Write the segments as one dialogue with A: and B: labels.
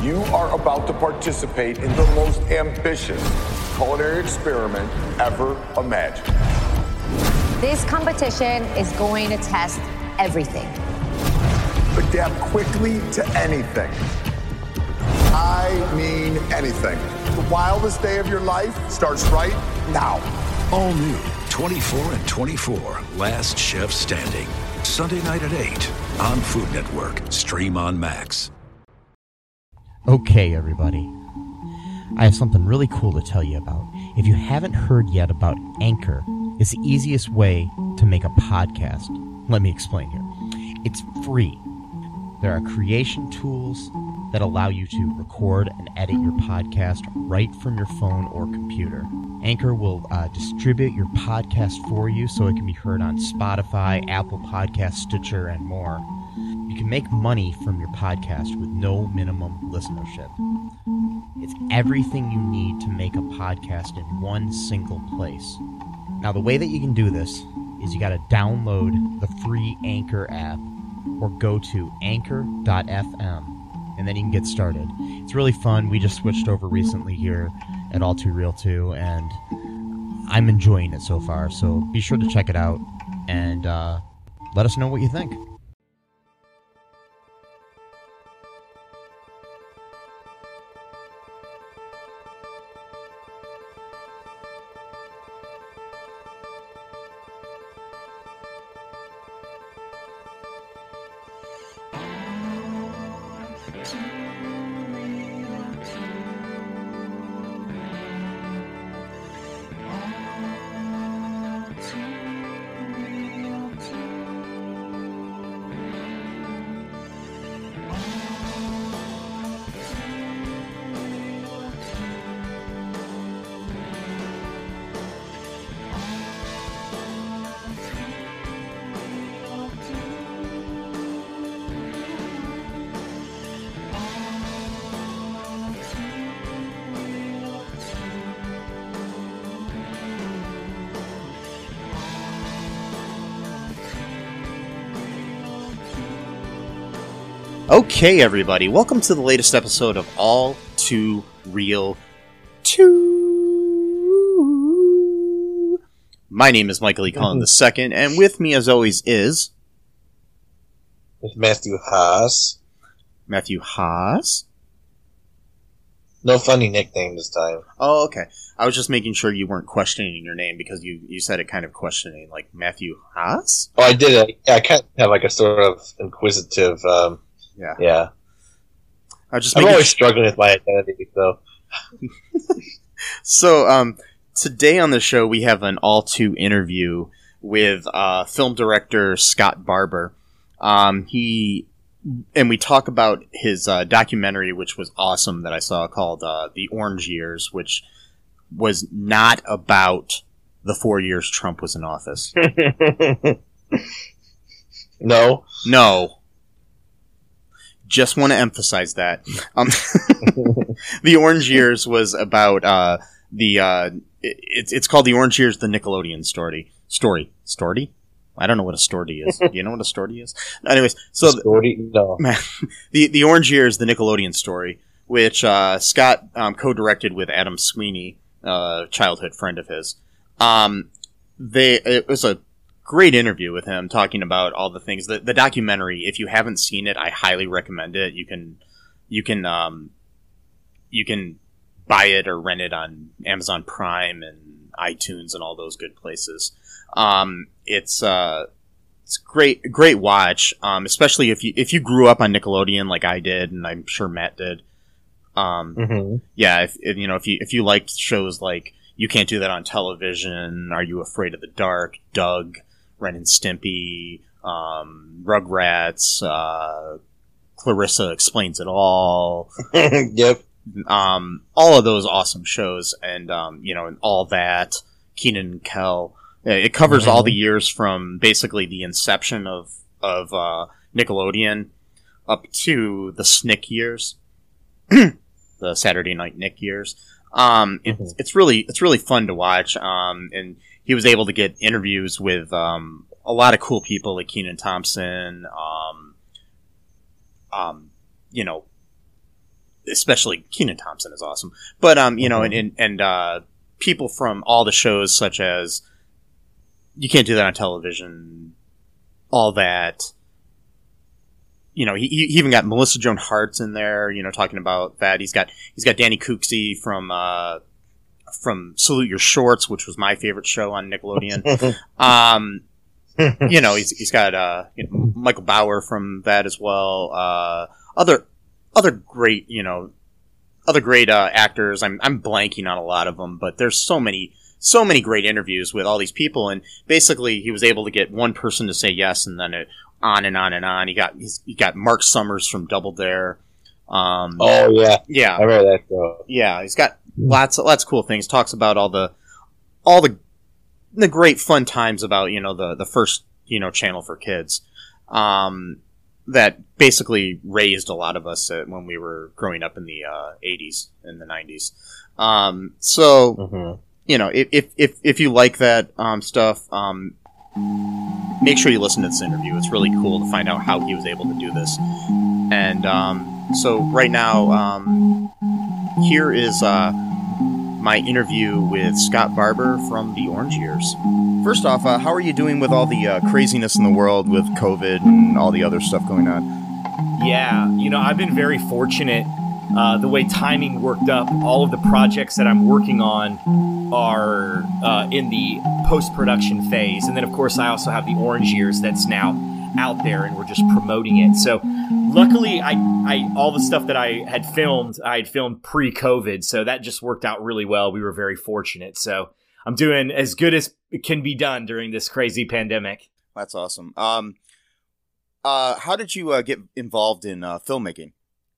A: You are about to participate in the most ambitious culinary experiment ever imagined.
B: This competition is going to test everything.
A: Adapt quickly to anything. I mean anything. The wildest day of your life starts right now.
C: All new 24 and 24, Last Chef Standing. Sunday night at 8 on Food Network. Stream on Max.
D: Okay, everybody. I have something really cool to tell you about. If you haven't heard yet about Anchor, it's the easiest way to make a podcast. Let me explain here. It's free. There are creation tools that allow you to record and edit your podcast right from your phone or computer. Anchor will distribute your podcast for you so it can be heard on Spotify, Apple Podcasts, Stitcher, and more. You can make money from your podcast with no minimum listenership. It's everything you need to make a podcast in one single place. Now, the way that you can do this is you got to download the free Anchor app or go to anchor.fm, and then you can get started. It's really fun. We just switched over recently here at All Too Real 2, and I'm enjoying it so far. So be sure to check it out and let us know what you think. Okay, everybody, welcome to the latest episode of All Too Real 2. My name is Michael E. Cullen II, and with me, as always, is...
E: It's Matthew Haas.
D: Matthew Haas?
E: No funny nickname this time.
D: Oh, okay. I was just making sure you weren't questioning your name, because you said it kind of questioning, like Matthew Haas?
E: Oh, I did. I kind of have like a sort of inquisitive... Yeah. I'm always struggling with my identity, so.
D: So, today on the show, we have an all-two interview with film director Scott Barber. And we talk about his documentary, which was awesome, that I saw, called The Orange Years, which was not about the 4 years Trump was in office.
E: No.
D: Just want to emphasize that. The Orange Years was about it's called The Orange Years, the Nickelodeon story. Story? I don't know what a story is. Do you know what a story is? Anyways, so
E: no.
D: The Orange Years, the Nickelodeon story, which Scott co-directed with Adam Sweeney, a childhood friend of his. It was a great interview with him, talking about all the things. The documentary, if you haven't seen it, I highly recommend it. You can buy it or rent it on Amazon Prime and iTunes and all those good places. It's great watch, especially if you grew up on Nickelodeon like I did, and I'm sure Matt did. Yeah, if you liked shows like You Can't Do That on Television, Are You Afraid of the Dark, Doug, Ren and Stimpy, Rugrats, Clarissa Explains It All.
E: Yep.
D: All of those awesome shows, and and all that. Kenan and Kel. It covers all the years from basically the inception of Nickelodeon up to the SNCC years, the Saturday Night Nick years. It's really fun to watch. And he was able to get interviews with a lot of cool people like Kenan Thompson,
F: especially Kenan Thompson is awesome. But you know, and people from all the shows such as You Can't Do That on Television, all that. You know, he even got Melissa Joan Hart's in there, you know, talking about that. He's got Danny Cooksey from Salute Your Shorts, which was my favorite show on Nickelodeon. You know, he's got Michael Bauer from that as well. Other great, you know, actors. I'm blanking on a lot of them, but there's so many great interviews with all these people, and basically he was able to get one person to say yes, and then on and on and on. He got Mark Summers from Double Dare.
E: Yeah,
F: yeah,
E: I remember that show.
F: Yeah, he's got lots of cool things. Talks about all the great fun times about, you know, the first, you know, channel for kids that basically raised a lot of us when we were growing up in the 80s and the 90s. You know, if you like that stuff, make sure you listen to this interview. It's really cool to find out how he was able to do this. And so right now, here is my interview with Scott Barber from the Orange Years. First off, how are you doing with all the craziness in the world with COVID and all the other stuff going on?
G: Yeah, you know, I've been very fortunate. The way timing worked up, all of the projects that I'm working on are in the post-production phase. And then, of course, I also have the Orange Years that's now out there, and we're just promoting it. So luckily, I all the stuff that I had filmed pre-COVID, so that just worked out really well. We were very fortunate. So I'm doing as good as it can be done during this crazy pandemic.
F: That's awesome. How did you get involved in filmmaking?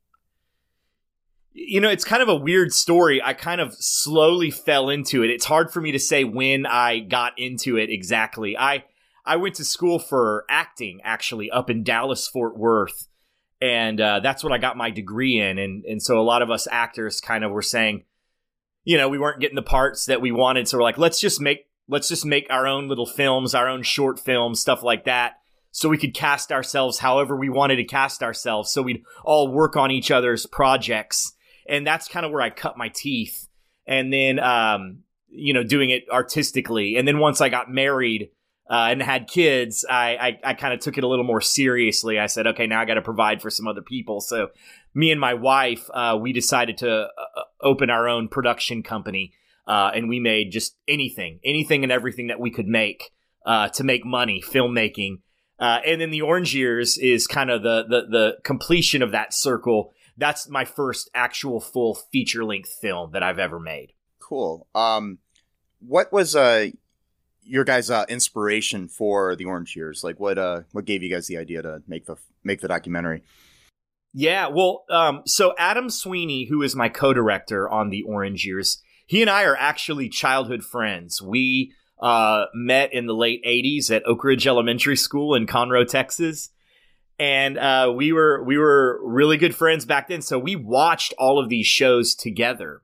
G: You know, it's kind of a weird story. I kind of slowly fell into it. It's hard for me to say when I got into it exactly. I went to school for acting, actually, up in Dallas, Fort Worth. And that's what I got my degree in. And so a lot of us actors kind of were saying, you know, we weren't getting the parts that we wanted. So we're like, let's just make our own little films, our own short films, stuff like that. So we could cast ourselves however we wanted to cast ourselves. So we'd all work on each other's projects. And that's kind of where I cut my teeth. And then, you know, doing it artistically. And then once I got married and had kids, I kind of took it a little more seriously. I said, okay, now I got to provide for some other people. So me and my wife, we decided to open our own production company. And we made just anything and everything that we could make to make money, filmmaking. And then the Orange Years is kind of the completion of that circle. That's my first actual full feature-length film that I've ever made.
F: Cool. What was your guys' inspiration for the Orange Years? Like, what gave you guys the idea to make the documentary?
G: Yeah, well, so Adam Sweeney, who is my co-director on the Orange Years, he and I are actually childhood friends. We met in the late 80s at Oak Ridge Elementary School in Conroe, Texas. And we were really good friends back then, so we watched all of these shows together.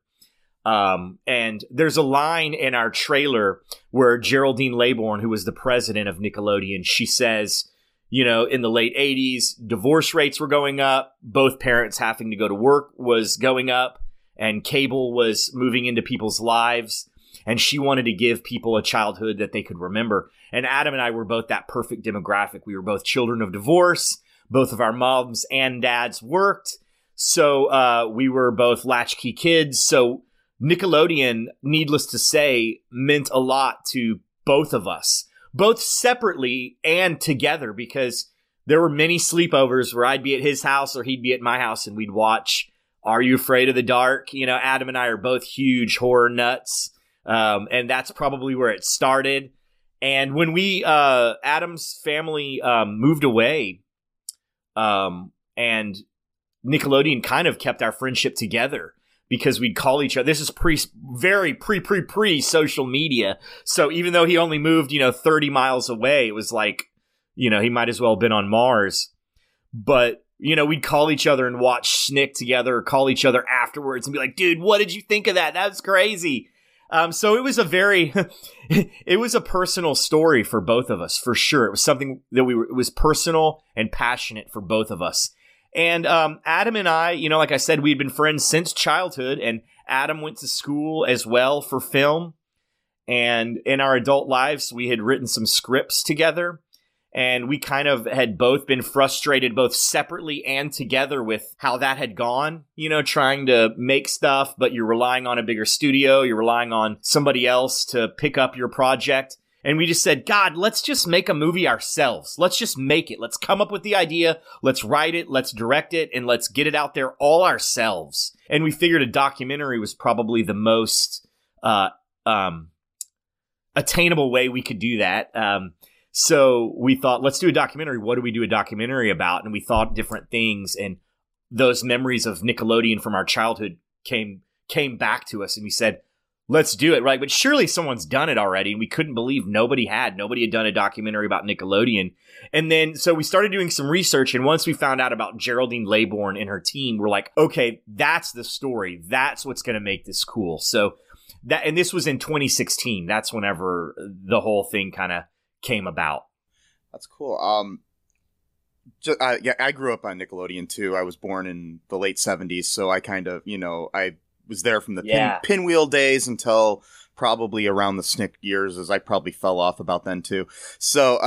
G: And there's a line in our trailer where Geraldine Laybourne, who was the president of Nickelodeon, she says, you know, in the late 80s, divorce rates were going up, both parents having to go to work was going up, and cable was moving into people's lives. And she wanted to give people a childhood that they could remember. And Adam and I were both that perfect demographic. We were both children of divorce. Both of our moms and dads worked. So we were both latchkey kids. So Nickelodeon, needless to say, meant a lot to both of us. Both separately and together, because there were many sleepovers where I'd be at his house or he'd be at my house and we'd watch Are You Afraid of the Dark? You know, Adam and I are both huge horror nuts. And that's probably where it started. And when Adam's family moved away, and Nickelodeon kind of kept our friendship together because we'd call each other. This is pre social media. So even though he only moved, 30 miles away, it was like, he might as well have been on Mars. But, we'd call each other and watch Snick together, or call each other afterwards and be like, dude, what did you think of that? That was crazy. So it was it was a personal story for both of us, for sure. It was something that it was personal and passionate for both of us. And Adam and I, like I said, we had been friends since childhood, and Adam went to school as well for film. And in our adult lives, we had written some scripts together. And we kind of had both been frustrated, both separately and together, with how that had gone, trying to make stuff, but you're relying on a bigger studio. You're relying on somebody else to pick up your project. And we just said, God, let's just make a movie ourselves. Let's just make it. Let's come up with the idea. Let's write it. Let's direct it. And let's get it out there all ourselves. And we figured a documentary was probably the most attainable way we could do that. So we thought, let's do a documentary. What do we do a documentary about? And we thought different things, and those memories of Nickelodeon from our childhood came back to us, and we said, let's do it, right? But surely someone's done it already, and we couldn't believe nobody had done a documentary about Nickelodeon. And then, so we started doing some research, and once we found out about Geraldine Laybourne and her team, we're like, okay, that's the story. That's what's going to make this cool. So that, and this was in 2016. That's whenever the whole thing kind of came about.
F: That's cool. I grew up on Nickelodeon too. I was born in the late 70s, so I kind of, I was there from the pinwheel days until probably around the SNCC years, as I probably fell off about then too. So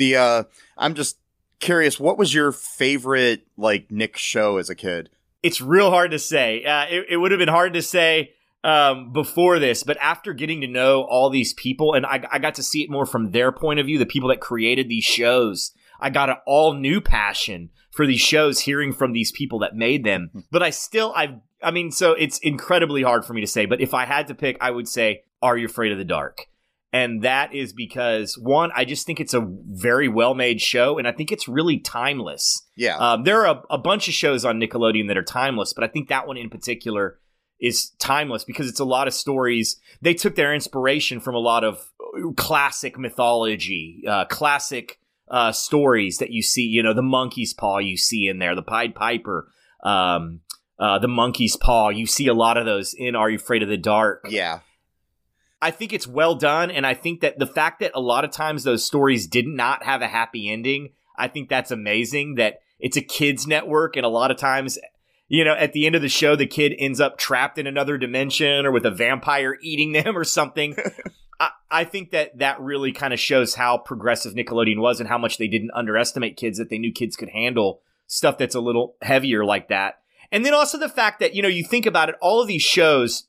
F: I'm just curious, what was your favorite Nick show as a kid?
G: It's real hard to say. It would have been hard to say before this, but after getting to know all these people, and I got to see it more from their point of view, the people that created these shows, I got an all new passion for these shows, hearing from these people that made them. But so it's incredibly hard for me to say, but if I had to pick, I would say, Are You Afraid of the Dark? And that is because, one, I just think it's a very well-made show, and I think it's really timeless.
F: Yeah.
G: There are a bunch of shows on Nickelodeon that are timeless, but I think that one in particular is timeless because it's a lot of stories. They took their inspiration from a lot of classic mythology, classic stories that you see, the monkey's paw you see in there, the Pied Piper, the monkey's paw. You see a lot of those in Are You Afraid of the Dark?
F: Yeah.
G: I think it's well done, and I think that the fact that a lot of times those stories did not have a happy ending, I think that's amazing, that it's a kids' network, and a lot of times, at the end of the show, the kid ends up trapped in another dimension or with a vampire eating them or something. I think that really kind of shows how progressive Nickelodeon was and how much they didn't underestimate kids, that they knew kids could handle stuff that's a little heavier like that. And then also the fact that, you think about it, all of these shows,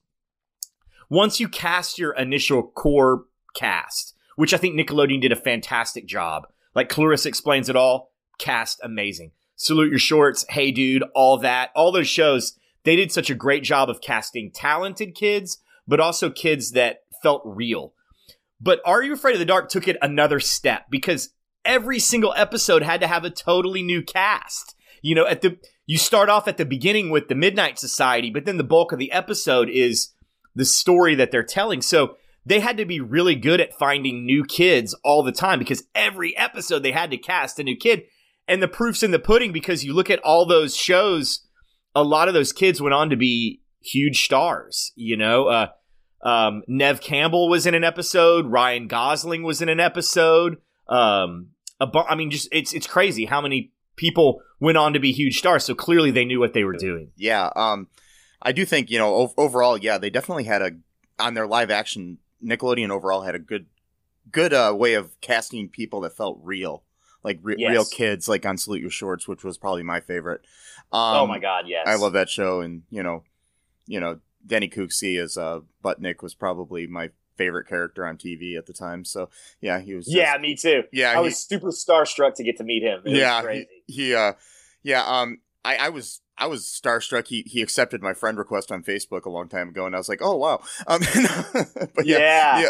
G: once you cast your initial core cast, which I think Nickelodeon did a fantastic job, like Clarissa Explains It All, cast amazing. Salute Your Shorts, Hey Dude, all those shows, they did such a great job of casting talented kids, but also kids that felt real. But Are You Afraid of the Dark took it another step, because every single episode had to have a totally new cast. You start off at the beginning with the Midnight Society, but then the bulk of the episode is the story that they're telling. So they had to be really good at finding new kids all the time, because every episode they had to cast a new kid. And the proof's in the pudding, because you look at all those shows, a lot of those kids went on to be huge stars. Neve Campbell was in an episode. Ryan Gosling was in an episode. It's crazy how many people went on to be huge stars. So clearly they knew what they were doing.
F: Yeah. I do think, overall, yeah, they definitely had on their live action, Nickelodeon overall had a good way of casting people that felt real. Real kids, like on Salute Your Shorts, which was probably my favorite.
G: Oh my God, yes.
F: I love that show. And, Denny Cooksey as Buttnick was probably my favorite character on TV at the time. So, yeah, he was
G: me too.
F: Yeah,
G: I was super starstruck to get to meet him. It was crazy.
F: I was starstruck. He accepted my friend request on Facebook a long time ago, and I was like, oh, wow. But he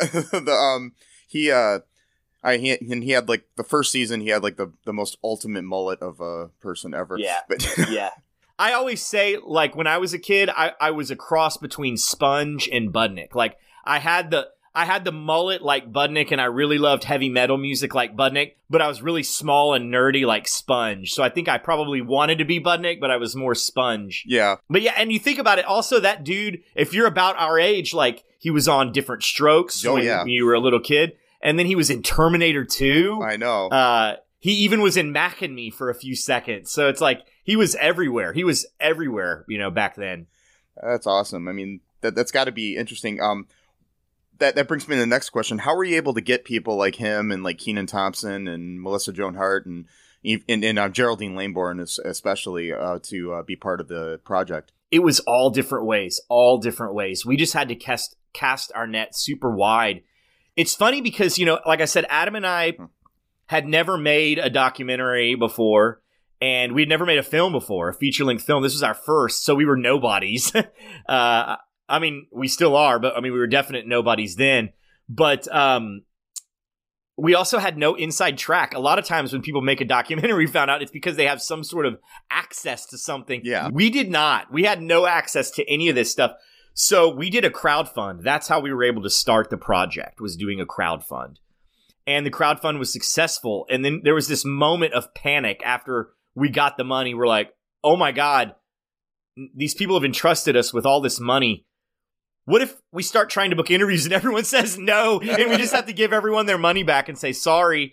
F: had the first season, he had the most ultimate mullet of a person ever.
G: Yeah. But yeah. I always say, when I was a kid, I was a cross between Sponge and Budnick. I had the mullet like Budnick, and I really loved heavy metal music like Budnick, but I was really small and nerdy like Sponge. So I think I probably wanted to be Budnick, but I was more Sponge.
F: Yeah.
G: But yeah, and you think about it, also that dude, if you're about our age, he was on Different Strokes when you were a little kid. And then he was in Terminator 2.
F: I know.
G: He even was in Mac and Me for a few seconds. So it's he was everywhere. He was everywhere, back then.
F: That's awesome. I mean, that's got to be interesting. That brings me to the next question. How were you able to get people like him and like Kenan Thompson and Melissa Joan Hart and Geraldine Laybourne especially to be part of the project?
G: It was all different ways. We just had to cast our net super wide. It's funny because, like I said, Adam and I had never made a documentary before, and we'd never made a film before, a feature-length film. This was our first, so we were nobodies. I mean, we still are, but we were definite nobodies then. But we also had no inside track. A lot of times when people make a documentary, we found out it's because they have some sort of access to something.
F: Yeah.
G: We did not. We had no access to any of this stuff. So we did a crowdfund. That's how we were able to start the project, was doing a crowdfund. And the crowdfund was successful. And then there was this moment of panic after we got the money. We're like, oh my God, these people have entrusted us with all this money. What if we start trying to book interviews and everyone says no, and we just have to give everyone their money back and say sorry?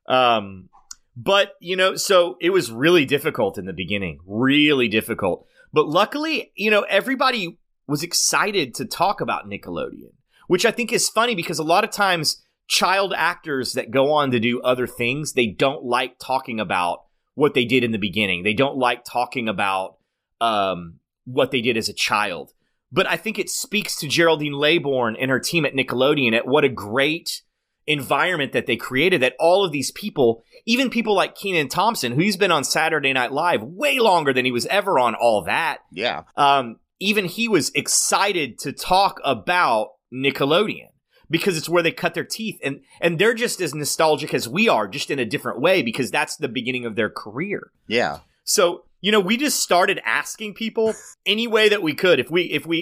G: But, so it was really difficult in the beginning, really difficult. But luckily, everybody was excited to talk about Nickelodeon, which I think is funny because a lot of times child actors that go on to do other things, they don't like talking about what they did in the beginning. They don't like talking about what they did as a child. But I think it speaks to Geraldine Laybourne and her team at Nickelodeon at what a great environment that they created, that all of these people, even people like Kenan Thompson, who's been on Saturday Night Live way longer than he was ever on All That.
F: Yeah.
G: Even he was excited to talk about Nickelodeon because it's where they cut their teeth. And they're just as nostalgic as we are, just in a different way, because that's the beginning of their career.
F: Yeah.
G: So, we just started asking people any way that we could. If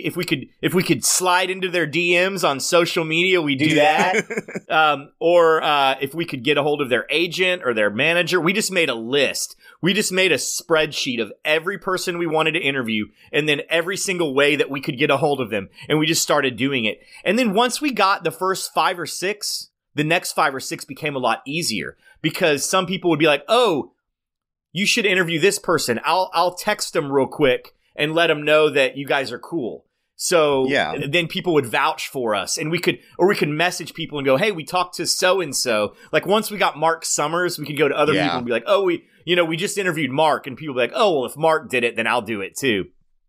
G: we could slide into their DMs on social media, we do that. Or if we could get a hold of their agent or their manager, we just made a list. We just made a spreadsheet of every person we wanted to interview, and then every single way that we could get a hold of them, and we just started doing it. And then once we got the first 5 or 6, the next 5 or 6 became a lot easier because some people would be like, "Oh, you should interview this person. I'll text them real quick and let them know that you guys are cool." So then people would vouch for us, and we could message people and go, "Hey, we talked to so-and-so." Like once we got Mark Summers, we could go to other people and be like, "Oh, we just interviewed Mark," and people would be like, "Oh, well, if Mark did it, then I'll do it too."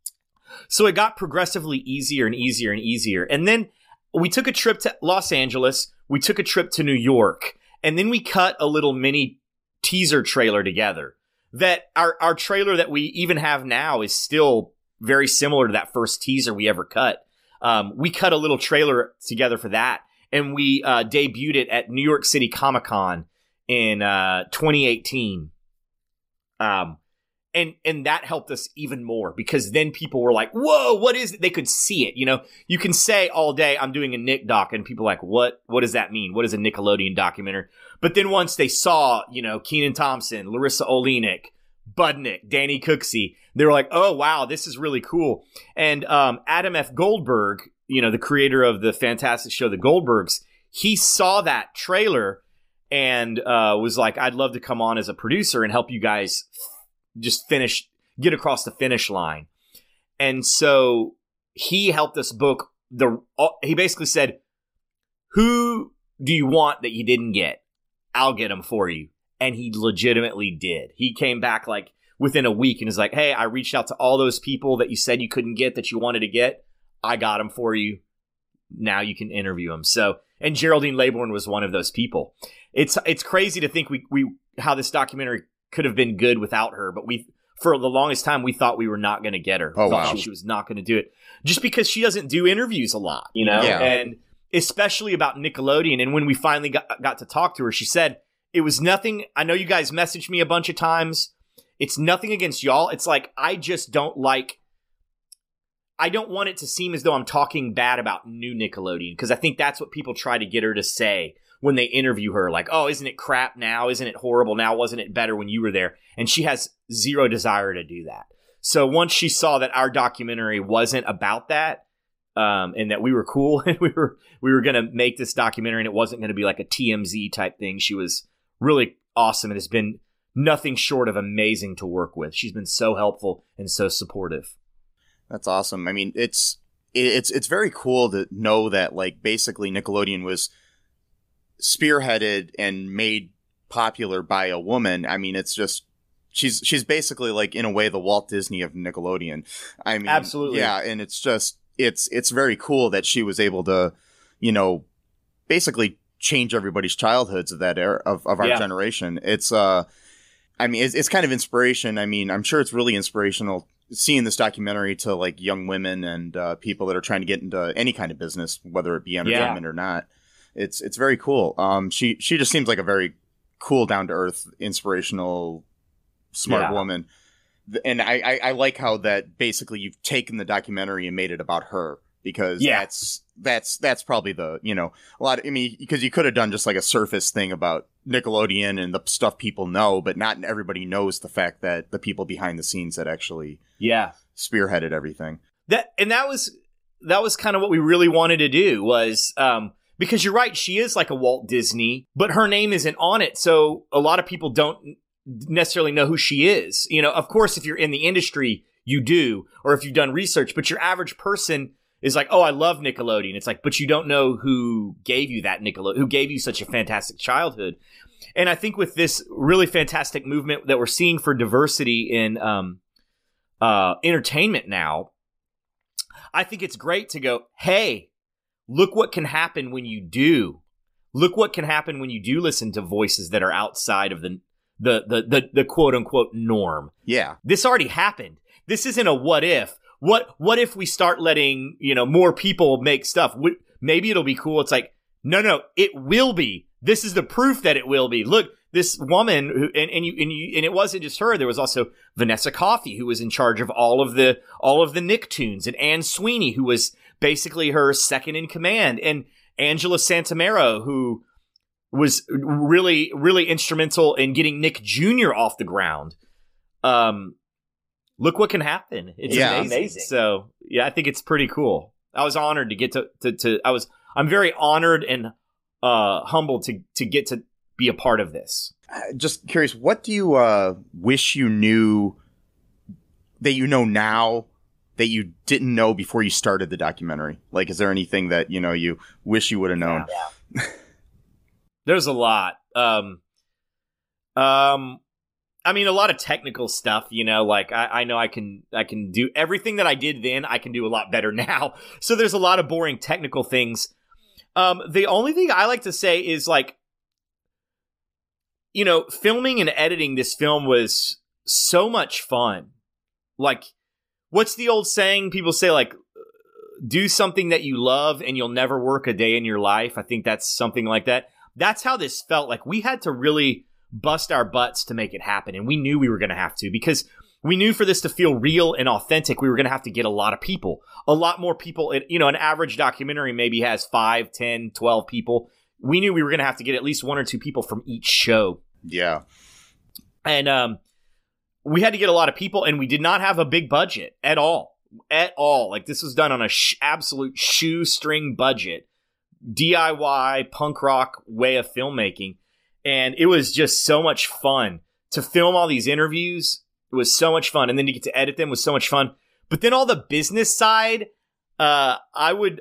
G: So it got progressively easier and easier and easier. And then we took a trip to Los Angeles. We took a trip to New York, and then we cut a little mini teaser trailer together. That our trailer that we even have now is still very similar to that first teaser we ever cut. We cut a little trailer together for that, and we debuted it at New York City Comic Con in 2018. And that helped us even more because then people were like, "Whoa, what is it?" They could see it. You can say all day, "I'm doing a Nick doc," and people are like, "What does that mean? What is a Nickelodeon documentary?" But then once they saw, Kenan Thompson, Larissa Oleynik, Budnick, Danny Cooksey, they were like, "Oh, wow, this is really cool." And Adam F. Goldberg, the creator of the fantastic show The Goldbergs, he saw that trailer and was like, "I'd love to come on as a producer and help you guys just get across the finish line." And so he helped us book he basically said, "Who do you want that you didn't get? I'll get them for you." And he legitimately did. He came back like within a week and is like, "Hey, I reached out to all those people that you said you couldn't get that you wanted to get. I got them for you. Now you can interview them." So, and Geraldine Laybourne was one of those people. It's crazy to think how this documentary could have been good without her, but for the longest time we thought we were not going to get her.
F: Oh, wow.
G: She was not going to do it just because she doesn't do interviews a lot,
F: Yeah.
G: And especially about Nickelodeon. And when we finally got to talk to her, she said it was nothing. I know you guys messaged me a bunch of times. It's nothing against y'all. It's like I just don't I don't want it to seem as though I'm talking bad about new Nickelodeon, because I think that's what people try to get her to say when they interview her. Like, "Oh, isn't it crap now? Isn't it horrible now? Wasn't it better when you were there?" And she has zero desire to do that. So once she saw that our documentary wasn't about that, and that we were cool and we were going to make this documentary and it wasn't going to be like a TMZ type thing, she was really awesome and has been nothing short of amazing to work with. She's been so helpful and so supportive.
F: That's awesome. I mean, it's very cool to know that, like, basically Nickelodeon was spearheaded and made popular by a woman. I mean, it's just she's basically, like, in a way, the Walt Disney of Nickelodeon. I mean,
G: absolutely,
F: yeah. And it's just it's very cool that she was able to, you know, basically change everybody's childhoods of that era of our generation. It's I mean, it's kind of inspiration. I mean, I'm sure it's really inspirational seeing this documentary to, like, young women and people that are trying to get into any kind of business, whether it be entertainment or not. It's very cool. She just seems like a very cool, down to earth, inspirational, smart woman. And I like how that basically you've taken the documentary and made it about her, because that's probably the, you know, a lot of, I mean, because you could have done just like a surface thing about Nickelodeon and the stuff people know, but not everybody knows the fact that the people behind the scenes that actually spearheaded everything. That
G: was kind of what we really wanted to do was, because you're right, she is like a Walt Disney, but her name isn't on it. So a lot of people don't necessarily know who she is. You know, of course, if you're in the industry, you do, or if you've done research, but your average person is like, oh, I love Nickelodeon. It's like, but you don't know who gave you that Nickelodeon, who gave you such a fantastic childhood. And I think with this really fantastic movement that we're seeing for diversity in entertainment now, I think it's great to go, hey, look what can happen when you do. Look what can happen when you do listen to voices that are outside of the quote unquote norm.
F: Yeah.
G: This already happened. This isn't a what if. What if we start letting, you know, more people make stuff? Maybe it'll be cool. It's like, no, it will be. This is the proof that it will be. Look, this woman who, and it wasn't just her. There was also Vanessa Coffey, who was in charge of all of the Nicktoons, and Anne Sweeney, who was basically her second in command, and Angela Santamero, who was really, really instrumental in getting Nick Jr. off the ground. Look what can happen. It's amazing. So yeah, I think it's pretty cool. I was honored to get I'm very honored and humbled to get to be a part of this.
F: Just curious, what do you wish you knew that you know now that you didn't know before you started the documentary? Like, is there anything that, you know, you wish you would have known?
G: Yeah. There's a lot. I mean, a lot of technical stuff, you know, like I know I can do everything that I did then, I can do a lot better now. So there's a lot of boring technical things. The only thing I like to say is, like, you know, filming and editing this film was so much fun. Like, what's the old saying? People say, like, do something that you love and you'll never work a day in your life. I think that's something like that. That's how this felt. Like, we had to really bust our butts to make it happen. And we knew we were going to have to, because we knew for this to feel real and authentic, we were going to have to get a lot of people, a lot more people. You know, an average documentary maybe has 5, 10, 12 people. We knew we were going to have to get at least 1 or 2 people from each show.
F: Yeah.
G: And we had to get a lot of people, and we did not have a big budget at all. Like, this was done on a absolute shoestring budget, DIY punk rock way of filmmaking. And it was just so much fun to film all these interviews. It was so much fun. And then to get to edit them was so much fun. But then all the business side, I would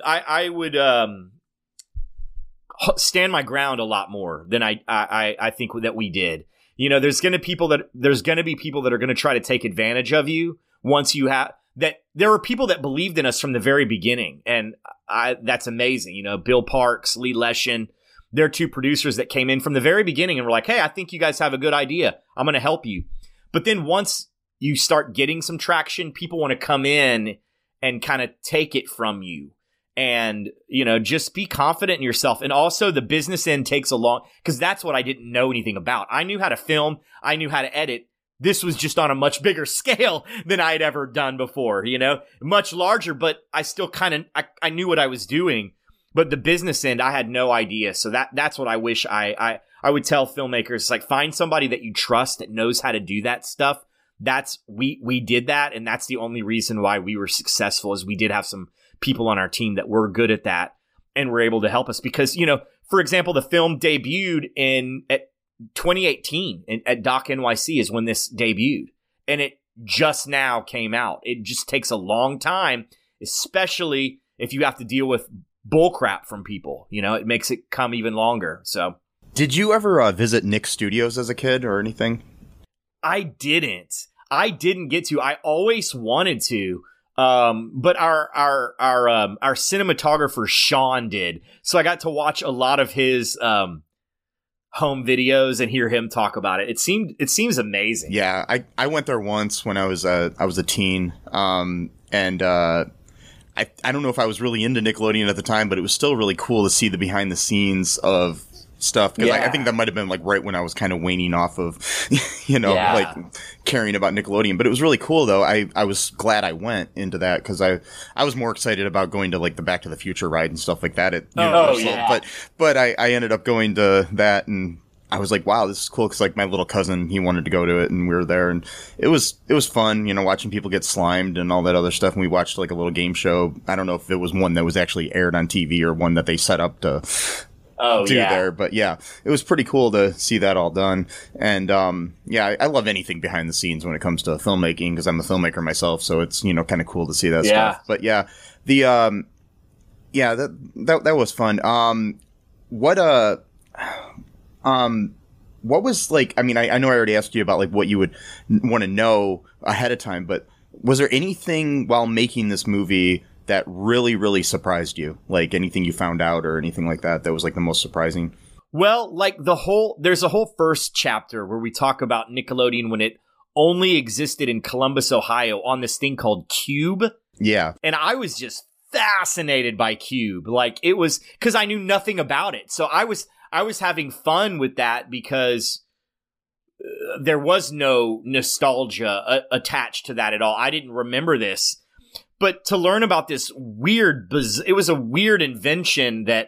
G: stand my ground a lot more than I think that we did. You know, there's going to be people that are going to try to take advantage of you once you have that. There were people that believed in us from the very beginning. And that's amazing. You know, Bill Parks, Lee Leshin, they're 2 producers that came in from the very beginning and were like, hey, I think you guys have a good idea. I'm going to help you. But then once you start getting some traction, people want to come in and kind of take it from you. And, you know, just be confident in yourself. And also the business end takes a long, because that's what I didn't know anything about. I knew how to film. I knew how to edit. This was just on a much bigger scale than I had ever done before, you know, much larger, but I still I knew what I was doing. But the business end, I had no idea. So that's what I wish I would tell filmmakers. Like, find somebody that you trust that knows how to do that stuff. We did that. And that's the only reason why we were successful, is we did have some people on our team that were good at that and were able to help us. Because, you know, for example, the film debuted 2018 at Doc NYC is when this debuted, and it just now came out. It just takes a long time, especially if you have to deal with bullcrap from people. It makes it come even longer. So,
F: did you ever visit Nick Studios as a kid or anything?
G: I didn't get to. I always wanted to. But our cinematographer Sean did. So I got to watch a lot of his home videos and hear him talk about it. It seems amazing.
F: Yeah, I went there once when I was a teen. I don't know if I was really into Nickelodeon at the time, but it was still really cool to see the behind the scenes of stuff, because I think that might have been like right when I was kind of waning off of like caring about Nickelodeon. But it was really cool though. I was glad I went into that, because I was more excited about going to like the Back to the Future ride and stuff like that at Universal. But I ended up going to that, and I was like, wow, this is cool, because like my little cousin, he wanted to go to it, and we were there, and it was fun, watching people get slimed and all that other stuff. And we watched like a little game show. I don't know if it was one that was actually aired on TV or one that they set up to do there, but yeah, it was pretty cool to see that all done. And I love anything behind the scenes when it comes to filmmaking, because I'm a filmmaker myself, so it's kind of cool to see that stuff. But yeah, that was fun. What was like, I mean, I know I already asked you about like what you would want to know ahead of time, but was there anything while making this movie that really, really surprised you? Like anything you found out or anything like that was like the most surprising?
G: Well, like there's a whole first chapter where we talk about Nickelodeon when it only existed in Columbus, Ohio, on this thing called Cube.
F: Yeah.
G: And I was just fascinated by Cube. Like it was, because I knew nothing about it. So I was having fun with that, because there was no nostalgia attached to that at all. I didn't remember this. But to learn about this it was a weird invention that,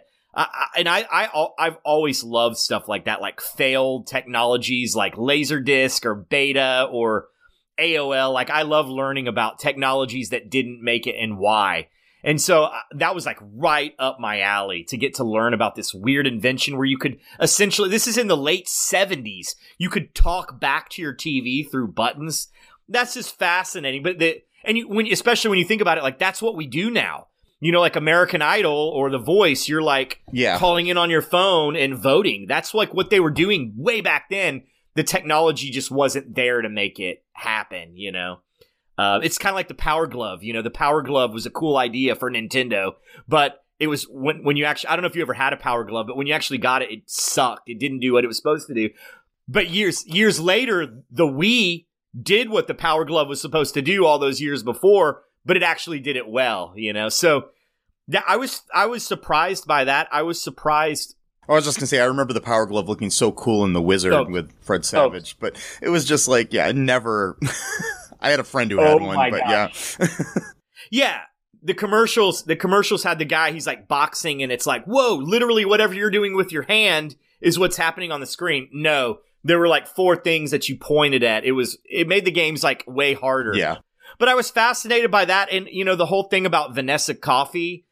G: I've always loved stuff like that, like failed technologies like Laserdisc or Beta or AOL. Like I love learning about technologies that didn't make it and why. And so that was like right up my alley to get to learn about this weird invention where you could essentially, this is in the late 70s, you could talk back to your TV through buttons. That's just fascinating. But especially when you think about it, like that's what we do now. Like American Idol or The Voice, you're like calling in on your phone and voting. That's like what they were doing way back then. The technology just wasn't there to make it happen, It's kind of like the Power Glove. The Power Glove was a cool idea for Nintendo, but it was when you actually, I don't know if you ever had a Power Glove, but when you actually got it, it sucked. It didn't do what it was supposed to do. But years later, the Wii did what the Power Glove was supposed to do all those years before, but it actually did it well, So I was surprised by that. I was surprised.
F: I was just gonna say, I remember the Power Glove looking so cool in The Wizard with Fred Savage, but it was just like, never. I had a friend who had one, but gosh.
G: Yeah. The commercials had the guy, he's like boxing, and it's like, whoa, literally whatever you're doing with your hand is what's happening on the screen. No, there were like 4 things that you pointed at. It made the games like way harder.
F: Yeah.
G: But I was fascinated by that. And, the whole thing about Vanessa Coffey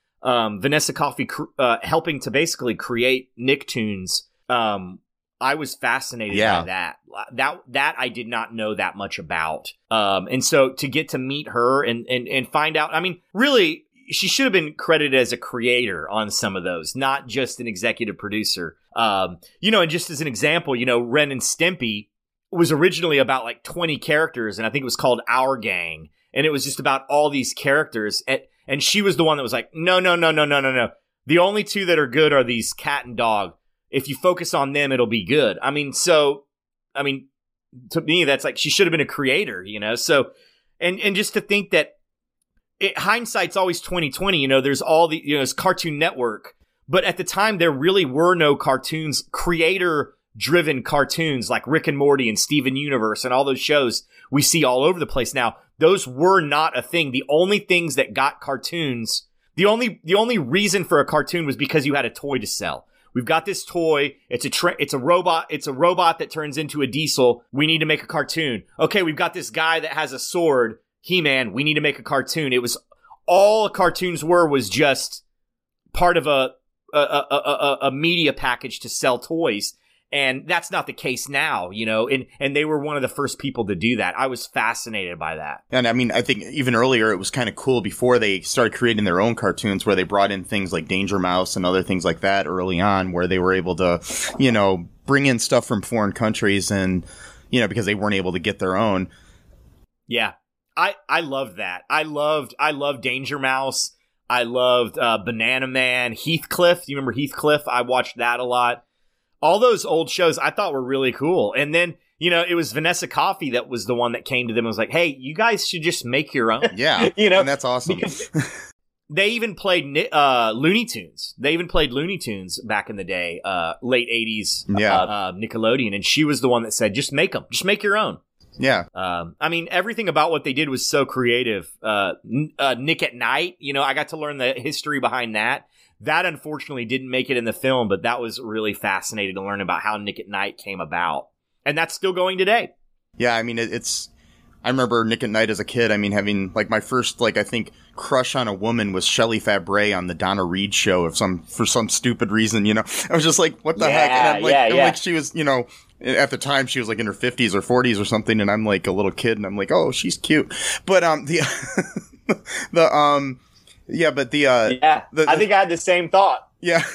G: helping to basically create Nicktoons. I was fascinated by that. That I did not know that much about. And so to get to meet her and find out, I mean, really, she should have been credited as a creator on some of those, not just an executive producer. And just as an example, Ren and Stimpy was originally about like 20 characters, and I think it was called Our Gang. And it was just about all these characters. And she was the one that was like, no. The only 2 that are good are these cat and dog. If you focus on them, it'll be good. To me, that's like, she should have been a creator, So, and just to think that hindsight's always 20/20. There's all the, it's Cartoon Network, but at the time there really were no cartoons, creator-driven cartoons like Rick and Morty and Steven Universe and all those shows we see all over the place now. Those were not a thing. The only things that got cartoons, the only reason for a cartoon was because you had a toy to sell. We've got this toy. It's a robot. It's a robot that turns into a diesel. We need to make a cartoon. Okay, we've got this guy that has a sword. He-Man. We need to make a cartoon. It was all cartoons was just part of a media package to sell toys. And that's not the case now, you know, and they were one of the first people to do that. I was fascinated by that.
F: And I mean, I think even earlier it was kind of cool before they started creating their own cartoons where they brought in things like Danger Mouse and other things like that early on, where they were able to, you know, bring in stuff from foreign countries and, you know, because they weren't able to get their own.
G: Yeah. I loved that. I loved Danger Mouse. I loved Banana Man, Heathcliff. Do you remember Heathcliff? I watched that a lot. All those old shows I thought were really cool. And then, you know, it was Vanessa Coffey that was the one that came to them and was like, hey, you guys should just make your own.
F: Yeah.
G: You know,
F: and that's awesome.
G: They even played Looney Tunes. They even played Looney Tunes back in the day, late 80s Nickelodeon. And she was the one that said, just make them. Just make your own.
F: Yeah.
G: I mean, everything about what they did was so creative. Nick at Night, you know, I got to learn the history behind that. That unfortunately didn't make it in the film, but that was really fascinating to learn about how Nick at Night came about. And that's still going today.
F: Yeah, I mean, I remember Nick at Night as a kid. I mean, having, like, my first, like, I think, crush on a woman was Shelley Fabre on the Donna Reed show for some stupid reason, you know? I was just like, what the heck? And I'm like, like, she was, you know, at the time she was like in her 50s or 40s or something, and I'm like a little kid, and I'm like, oh, she's cute. But, I think
G: I had the same thought.
F: Yeah.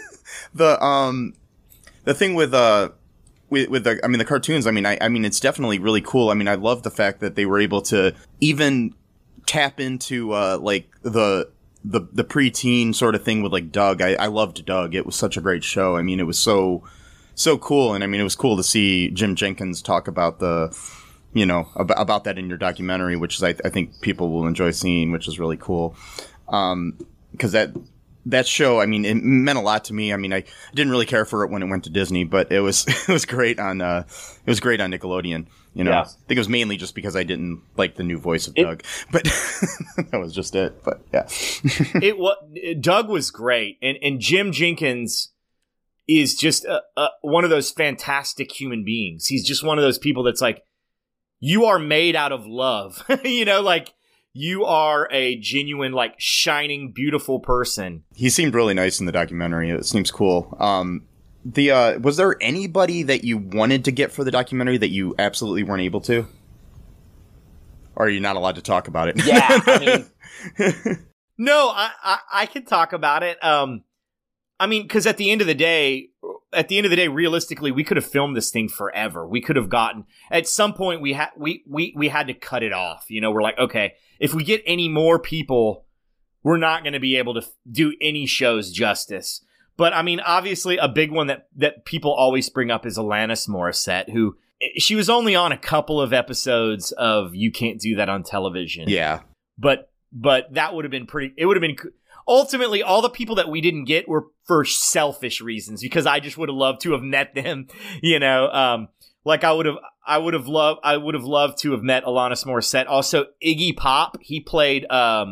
F: The thing with the cartoons, I mean, it's definitely really cool. I mean, I love the fact that they were able to even tap into, like the preteen sort of thing with like Doug. I loved Doug. It was such a great show. I mean, it was so cool. And I mean, it was cool to see Jim Jenkins talk about about that in your documentary, which is, I think people will enjoy seeing, which is really cool. Cause that show, I mean, it meant a lot to me. I mean, I didn't really care for it when it went to Disney, but it was great on Nickelodeon. You know, I think it was mainly just because I didn't like the new voice of Doug, but that was just it. But yeah,
G: Doug was great. And Jim Jenkins is just one of those fantastic human beings. He's just one of those people that's like, you are made out of love, you know, like, you are a genuine, like, shining, beautiful person.
F: He seemed really nice in the documentary. It seems cool. Was there anybody that you wanted to get for the documentary that you absolutely weren't able to? Or are you not allowed to talk about it?
G: Yeah, I mean, no, I can talk about it. I mean, because at the end of the day, realistically, we could have filmed this thing forever. We could have gotten, at some point, we had to cut it off. You know, we're like, okay, if we get any more people, we're not going to be able to do any shows justice. But I mean, obviously, a big one that people always bring up is Alanis Morissette, who she was only on a couple of episodes of You Can't Do That on Television.
F: Yeah,
G: but that would have been pretty. It would have been. Ultimately, all the people that we didn't get were for selfish reasons, because I just would have loved to have met them, you know. Like I would have loved to have met Alanis Morissette. Also, Iggy Pop, he played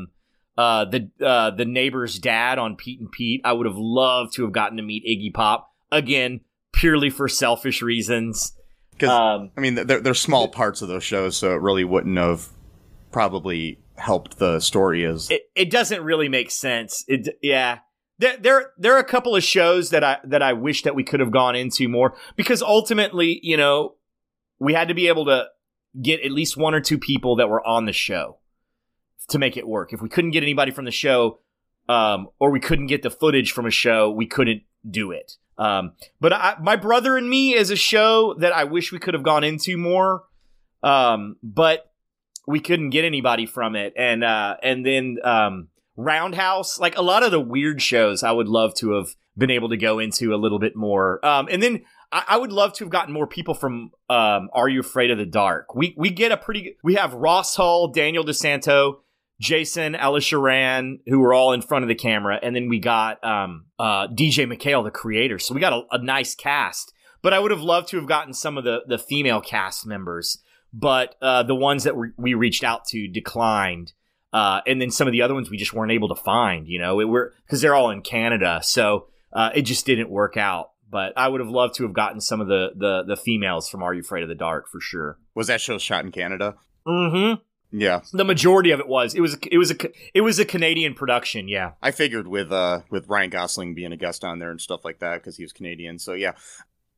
G: the neighbor's dad on Pete and Pete. I would have loved to have gotten to meet Iggy Pop again, purely for selfish reasons.
F: Because I mean, they're small parts of those shows, so it really wouldn't have probably helped the story.
G: It doesn't really make sense. There are a couple of shows that I wish that we could have gone into more, because ultimately, you know, we had to be able to get at least one or two people that were on the show to make it work. If we couldn't get anybody from the show, or we couldn't get the footage from a show, we couldn't do it. But My Brother and Me is a show that I wish we could have gone into more, but we couldn't get anybody from it. And then Roundhouse, like a lot of the weird shows, I would love to have been able to go into a little bit more. And then I would love to have gotten more people from Are You Afraid of the Dark? We have Ross Hull, Daniel DeSanto, Jason Alisharan, who were all in front of the camera. And then we got DJ McHale, the creator. So we got a nice cast. But I would have loved to have gotten some of the female cast members. But the ones that we reached out to declined. And then some of the other ones we just weren't able to find, you know, because they're all in Canada. So it just didn't work out. But I would have loved to have gotten some of the females from Are You Afraid of the Dark, for sure.
F: Was that show shot in Canada?
G: Mm-hmm.
F: Yeah.
G: The majority of it was. It was a Canadian production, yeah.
F: I figured with Ryan Gosling being a guest on there and stuff like that, because he was Canadian. So yeah.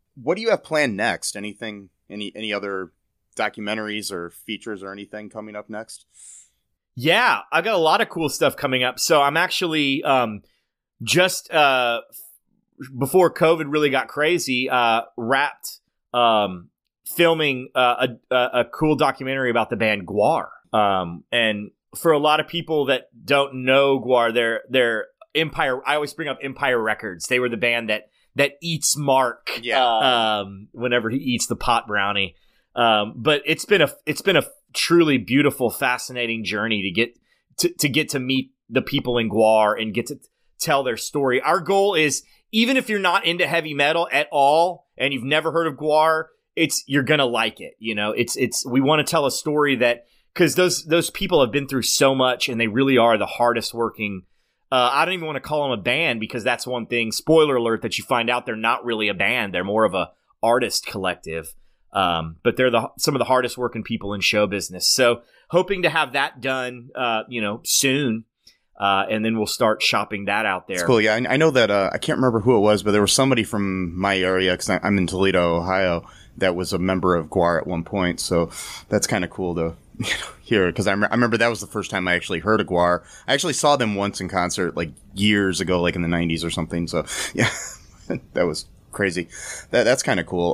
F: what do you have planned next? Anything? Any other documentaries or features or anything coming up next?
G: Yeah, I got a lot of cool stuff coming up. So I'm actually just before COVID really got crazy, wrapped filming a cool documentary about the band Gwar. And for a lot of people that don't know Gwar, they're Empire. I always bring up Empire Records. They were the band that eats Mark.
F: Yeah.
G: Whenever he eats the pot brownie. But it's been a truly beautiful, fascinating journey to get to meet the people in Gwar and get to tell their story. Our goal is, even if you're not into heavy metal at all and you've never heard of Gwar, you're gonna like it. You know, we want to tell a story that, because those people have been through so much, and they really are the hardest working. I don't even want to call them a band, because that's one thing. Spoiler alert, that you find out they're not really a band. They're more of a artist collective. But they're some of the hardest working people in show business. So hoping to have that done, soon. And then we'll start shopping that out there.
F: It's cool. Yeah. I know that, I can't remember who it was, but there was somebody from my area, cause I'm in Toledo, Ohio, that was a member of Gwar at one point. So that's kind of cool to hear. Cause I remember that was the first time I actually heard of Gwar. I actually saw them once in concert, like years ago, like in the 90s or something. So yeah, that was crazy. That's kind of cool.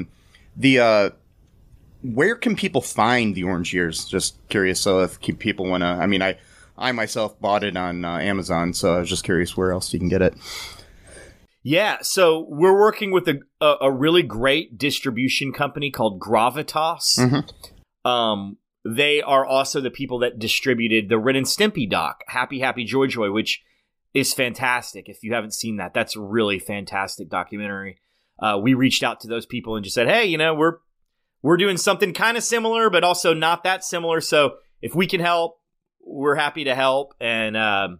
F: Where can people find the Orange Years? Just curious. So if people want to, I myself bought it on Amazon, so I was just curious where else you can get it.
G: Yeah, so we're working with a really great distribution company called Gravitas.
F: Mm-hmm.
G: They are also the people that distributed the Ren and Stimpy doc, Happy Happy Joy Joy, which is fantastic. If you haven't seen that, that's a really fantastic documentary. We reached out to those people and just said, hey, we're doing something kind of similar, but also not that similar. So if we can help, we're happy to help. And,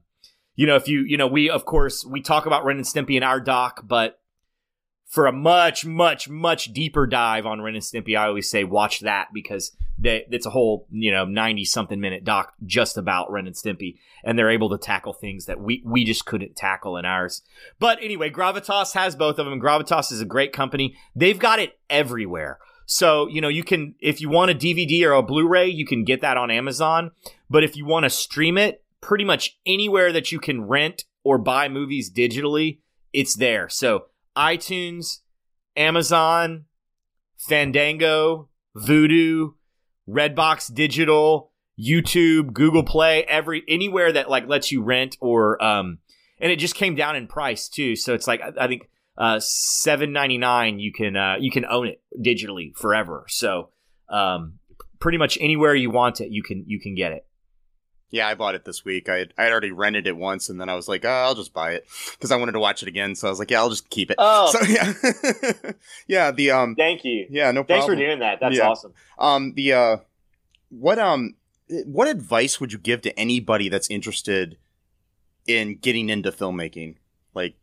G: we talk about Ren and Stimpy in our doc, but for a much, much, much deeper dive on Ren and Stimpy, I always say watch that, because it's a whole, 90-something minute doc just about Ren and Stimpy, and they're able to tackle things that we just couldn't tackle in ours. But anyway, Gravitas has both of them. Gravitas is a great company. They've got it everywhere. So, you can, if you want a DVD or a Blu-ray, you can get that on Amazon. But if you want to stream it, pretty much anywhere that you can rent or buy movies digitally, it's there. So iTunes, Amazon, Fandango, Vudu, Redbox Digital, YouTube, Google Play, anywhere that lets you rent or and it just came down in price too. So it's like, I think $7.99 you can own it digitally forever. So pretty much anywhere you want it, you can get it.
F: Yeah, I bought it this week. I had already rented it once, and then I was like, I'll just buy it, because I wanted to watch it again. So I was like, yeah, I'll just keep it.
G: Oh,
F: so yeah, yeah.
G: Thank you.
F: Yeah, no problem.
G: Thanks for doing that. That's awesome.
F: What advice would you give to anybody that's interested in getting into filmmaking? Like,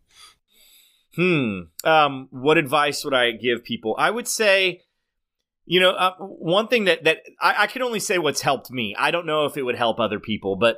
G: what advice would I give people? I would say, one thing that I can only say what's helped me. I don't know if it would help other people, but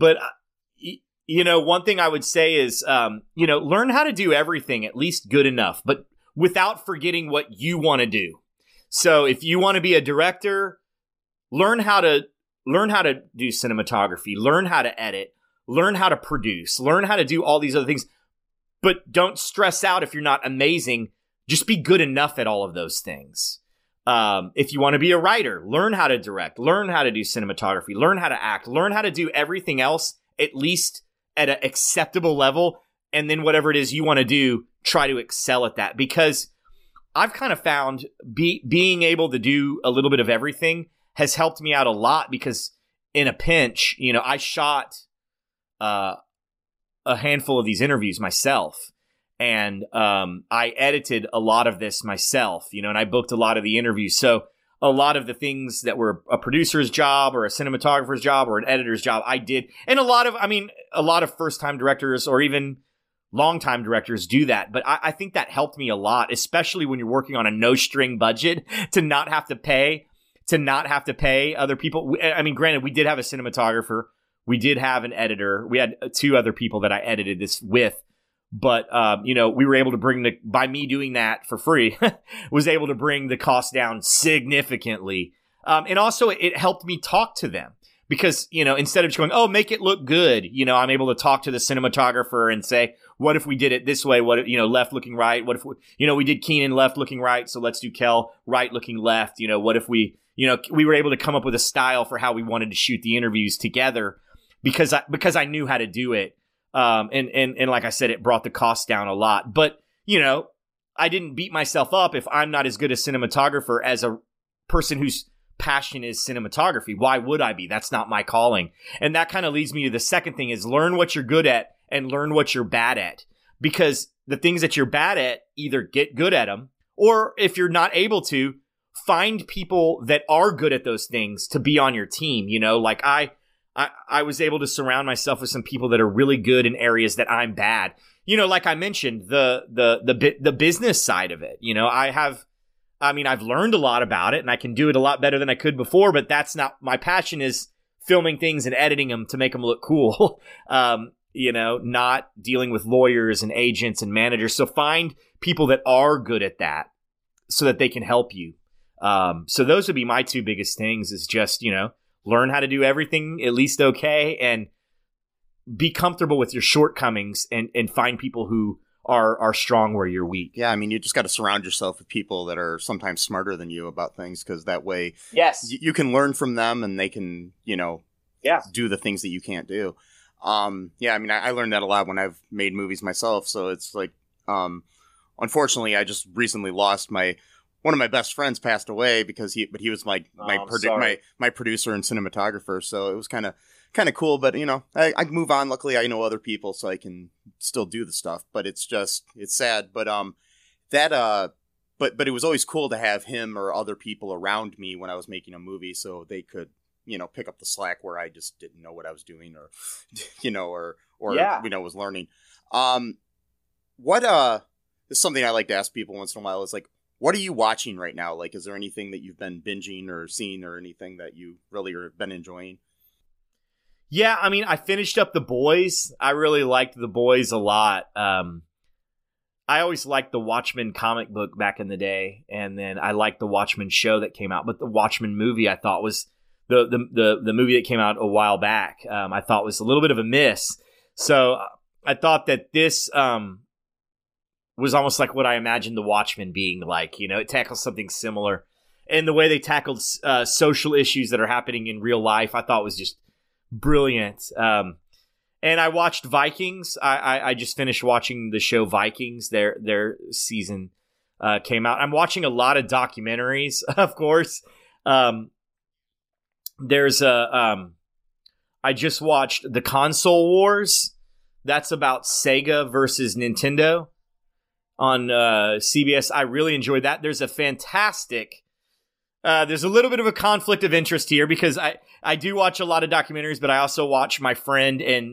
G: one thing I would say is, learn how to do everything at least good enough, but without forgetting what you want to do. So if you want to be a director, learn how to do cinematography, learn how to edit, learn how to produce, learn how to do all these other things, but don't stress out if you're not amazing. Just be good enough at all of those things. If you want to be a writer, learn how to direct, learn how to do cinematography, learn how to act, learn how to do everything else, at least at an acceptable level. And then whatever it is you want to do, try to excel at that. Because I've kind of found being able to do a little bit of everything has helped me out a lot, because in a pinch, I shot a handful of these interviews myself. And I edited a lot of this myself, and I booked a lot of the interviews. So a lot of the things that were a producer's job or a cinematographer's job or an editor's job, I did. And a lot of first-time directors or even long-time directors do that. But I think that helped me a lot, especially when you're working on a no-string budget, to not have to pay other people. Granted, we did have a cinematographer. We did have an editor. We had two other people that I edited this with. But, we were able to by me doing that for free, was able to bring the cost down significantly. And also it helped me talk to them because, instead of just going, oh, make it look good, I'm able to talk to the cinematographer and say, what if we did it this way? What, left looking right? What if, we did Keenan left looking right. So let's do Kel right looking left. What if we were able to come up with a style for how we wanted to shoot the interviews together because I knew how to do it. And like I said, it brought the cost down a lot, but I didn't beat myself up if I'm not as good a cinematographer as a person whose passion is cinematography. Why would I be? That's not my calling. And that kind of leads me to the second thing is learn what you're good at and learn what you're bad at, because the things that you're bad at, either get good at them, or if you're not able to, find people that are good at those things to be on your team. Like I was able to surround myself with some people that are really good in areas that I'm bad. Like I mentioned, the business side of it. I've learned a lot about it and I can do it a lot better than I could before, but that's not my passion, is filming things and editing them to make them look cool. Not dealing with lawyers and agents and managers. So find people that are good at that so that they can help you. So those would be my two biggest things, is just, learn how to do everything at least okay, and be comfortable with your shortcomings and find people who are strong where you're weak.
F: Yeah, you just got to surround yourself with people that are sometimes smarter than you about things, because that way you can learn from them and they can, do the things that you can't do. I learned that a lot when I've made movies myself. So it's like, unfortunately, I just recently lost one of my best friends passed away because he was my producer and cinematographer. So it was kind of cool, but I move on. Luckily, I know other people, so I can still do the stuff. But it's sad. But but it was always cool to have him or other people around me when I was making a movie, so they could pick up the slack where I just didn't know what I was doing, or was learning. This is something I like to ask people once in a while, is like, what are you watching right now? Like, is there anything that you've been binging or seeing, or anything that you really have been enjoying?
G: Yeah, I finished up The Boys. I really liked The Boys a lot. I always liked the Watchmen comic book back in the day, and then I liked the Watchmen show that came out. But the Watchmen movie, I thought, was the movie that came out a while back. I thought was a little bit of a miss. So I thought that this was almost like what I imagined the Watchmen being like. It tackles something similar, and the way they tackled social issues that are happening in real life, I thought was just brilliant. And I watched Vikings. I just finished watching the show Vikings. Their season came out. I'm watching a lot of documentaries, of course. There's I just watched The Console Wars. That's about Sega versus Nintendo on CBS. I really enjoyed that. There's a fantastic... there's a little bit of a conflict of interest here, because I do watch a lot of documentaries, but I also watch my friends and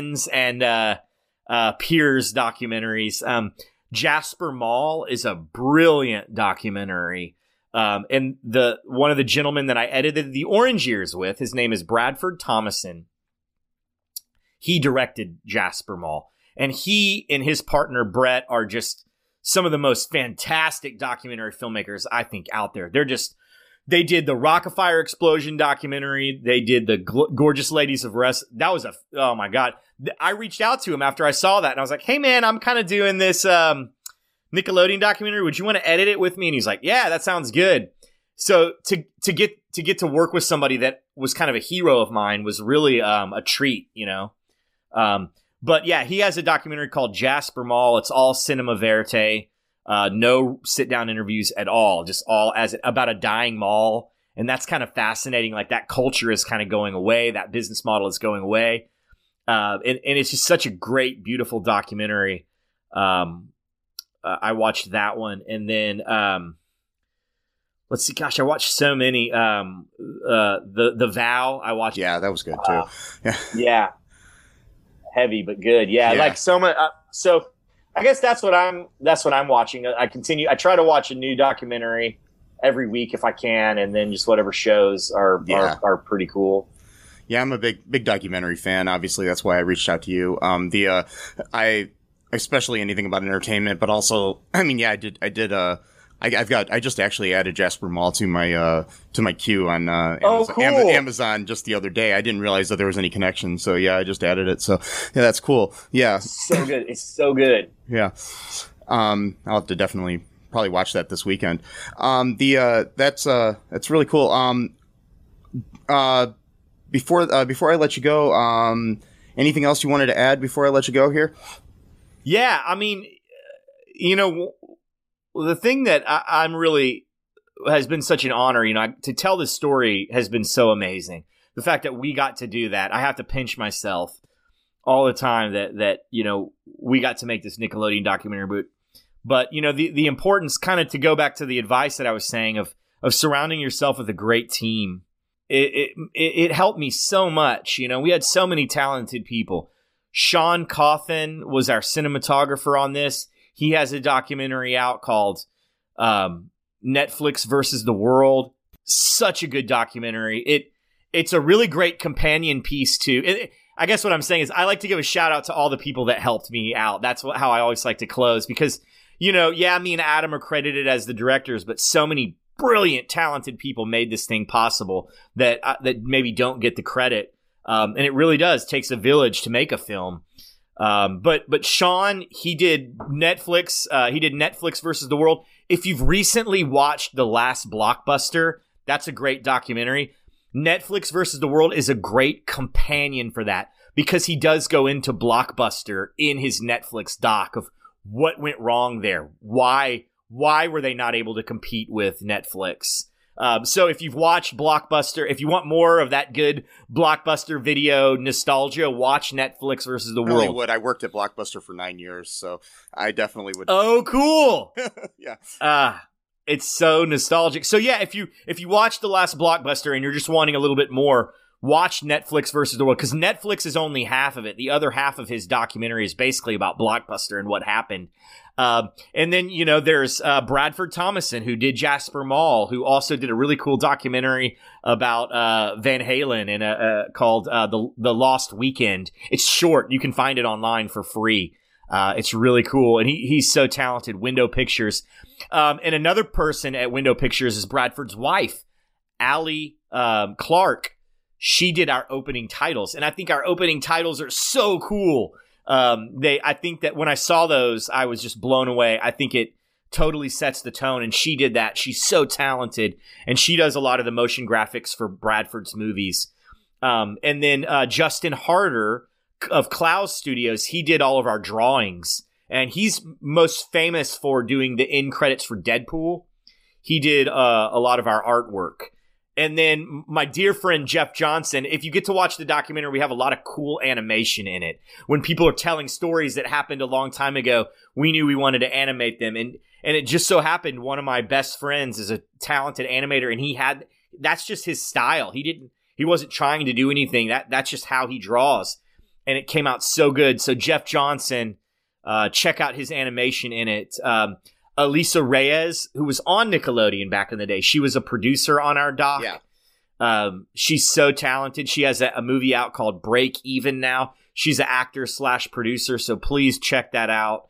G: peers documentaries. Jasper Mall is a brilliant documentary. And one of the gentlemen that I edited The Orange Years with, his name is Bradford Thomason. He directed Jasper Mall, and he and his partner Brett are just some of the most fantastic documentary filmmakers I think out there. They did the Rock-afire Explosion documentary. They did the Gorgeous Ladies of Rest. That was oh my God. I reached out to him after I saw that, and I was like, hey man, I'm kind of doing this Nickelodeon documentary. Would you want to edit it with me? And he's like, yeah, that sounds good. So to get to work with somebody that was kind of a hero of mine was really a treat, But yeah, he has a documentary called Jasper Mall. It's all cinema verite. No sit-down interviews at all. Just all about a dying mall. And that's kind of fascinating. Like, that culture is kind of going away. That business model is going away. And it's just such a great, beautiful documentary. I watched that one. And then, let's see, gosh, I watched so many. The Vow, I watched.
F: Yeah, that was good too.
G: Yeah. Heavy, but good. Yeah. Like so much. So I guess that's what I'm watching. I try to watch a new documentary every week if I can, and then just whatever shows are pretty cool. Yeah,
F: I'm a big documentary fan. Obviously, that's why I reached out to you. especially anything about entertainment, but also, I mean, yeah, I just actually added Jasper Mall to my queue on Amazon just the other day. I didn't realize that there was any connection, so yeah, I just added it. So yeah, that's cool. Yeah,
G: so good. It's so good.
F: Yeah, I'll have to definitely probably watch that this weekend. That's really cool. Before I let you go, anything else you wanted to add before I let you go here?
G: Yeah, I mean, the thing that I'm really has been such an honor, to tell this story has been so amazing. The fact that we got to do that, I have to pinch myself all the time that we got to make this Nickelodeon documentary. But the importance, kind of to go back to the advice that I was saying of surrounding yourself with a great team. It helped me so much. We had so many talented people. Sean Coffin was our cinematographer on this. He has a documentary out called Netflix versus the World. Such a good documentary. It's a really great companion piece to. I guess what I'm saying is I like to give a shout out to all the people that helped me out. That's how I always like to close because, me and Adam are credited as the directors, but so many brilliant, talented people made this thing possible that maybe don't get the credit. And it really does. It takes a village to make a film. But Sean, he did Netflix. He did Netflix versus the World. If you've recently watched The Last Blockbuster, that's a great documentary. Netflix versus the World is a great companion for that because he does go into Blockbuster in his Netflix doc of what went wrong there. Why were they not able to compete with Netflix? So if you've watched Blockbuster, if you want more of that good Blockbuster video nostalgia, watch Netflix versus the World.
F: I would. I worked at Blockbuster for 9 years, so I definitely would.
G: Oh, cool.
F: Yeah.
G: It's so nostalgic. So yeah, if you watch The Last Blockbuster and you're just wanting a little bit more, watch Netflix versus the World, because Netflix is only half of it. The other half of his documentary is basically about Blockbuster and what happened. And then, there's Bradford Thomason, who did Jasper Mall, who also did a really cool documentary about Van Halen and called The Lost Weekend. It's short. You can find it online for free. It's really cool. And he's so talented. Window Pictures. And another person at Window Pictures is Bradford's wife, Allie Clark. She did our opening titles. And I think our opening titles are so cool. I think that when I saw those, I was just blown away. I think it totally sets the tone, and she did that. She's so talented, and she does a lot of the motion graphics for Bradford's movies. And then Justin Harder of Cloud Studios, he did all of our drawings, and he's most famous for doing the end credits for Deadpool. He did a lot of our artwork. And then my dear friend Jeff Johnson, if you get to watch the documentary, we have a lot of cool animation in it. When people are telling stories that happened a long time ago, we knew we wanted to animate them. And it just so happened one of my best friends is a talented animator, and that's just his style. He wasn't trying to do anything. That's just how he draws. And it came out so good. So Jeff Johnson, check out his animation in it. Elisa Reyes, who was on Nickelodeon back in the day. She was a producer on our doc.
F: Yeah.
G: She's so talented. She has a movie out called Break Even now. She's an actor / producer, so please check that out.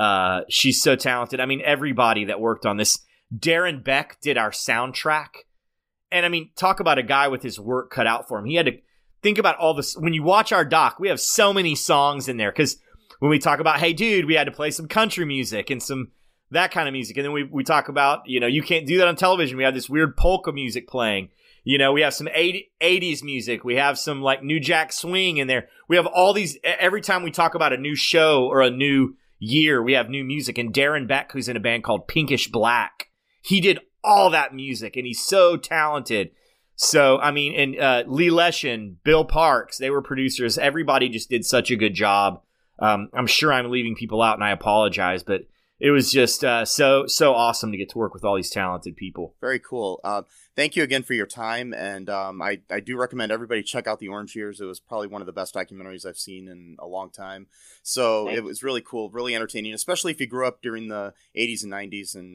G: She's so talented. I mean, everybody that worked on this. Darren Beck did our soundtrack. And I mean, talk about a guy with his work cut out for him. He had to think about all this. When you watch our doc, we have so many songs in there. Because when we talk about, hey, dude, we had to play some country music and some that kind of music. And then we talk about, you can't do that on television. We have this weird polka music playing. We have some 80s music. We have some like New Jack Swing in there. We have all these, every time we talk about a new show or a new year, we have new music. And Darren Beck, who's in a band called Pinkish Black, he did all that music, and he's so talented. So, I mean, and Lee Leshin, Bill Parks, they were producers. Everybody just did such a good job. I'm sure I'm leaving people out, and I apologize, but it was just so awesome to get to work with all these talented people.
F: Very cool. Thank you again for your time, and I do recommend everybody check out The Orange Years. It was probably one of the best documentaries I've seen in a long time. So It was really cool, really entertaining, especially if you grew up during the 80s and 90s and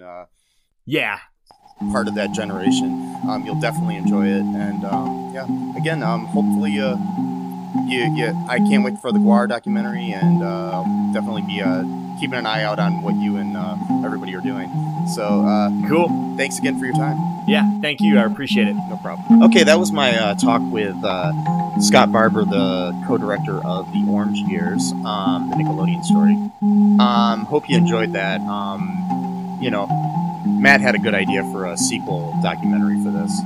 F: part of that generation. You'll definitely enjoy it. And again, hopefully I can't wait for the Gwar documentary, and definitely be keeping an eye out on what you and everybody are doing. So
G: cool.
F: Thanks again for your time.
G: Yeah, thank you. I appreciate it.
F: No problem. Okay, that was my talk with Scott Barber, the co-director of The Orange Years, the Nickelodeon story. Hope you enjoyed that. Matt had a good idea for a sequel documentary for this.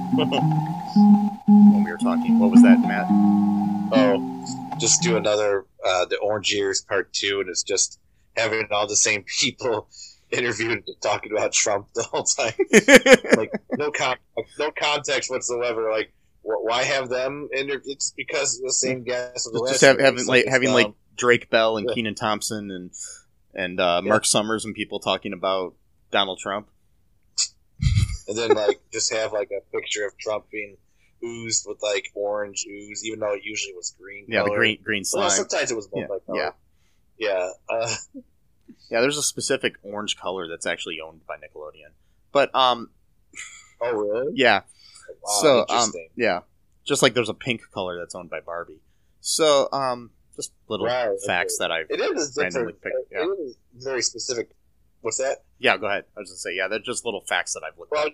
F: When we were talking, what was that, Matt?
E: Oh, just do another The Orange Years Part 2, and it's just having all the same people interviewed talking about Trump the whole time. Like no context whatsoever. Like, why have them interviewed? It's because the same guys.
F: Just having Drake Bell and Kenan Thompson and Mark Summers and people talking about Donald Trump.
E: And then just have a picture of Trump being oozed with orange ooze, even though it usually was green.
F: Yeah,
E: color.
F: the green slime.
E: Well, sometimes it was multi-color. Yeah.
F: Yeah, there's a specific orange color that's actually owned by Nickelodeon. But
E: oh really?
F: Yeah.
E: Wow,
F: so
E: interesting.
F: Yeah, just like there's a pink color that's owned by Barbie. So just little facts that I've randomly picked. Yeah.
E: It is very specific. What's that?
F: Yeah, go ahead. I was gonna say, they're just little facts that I've looked up.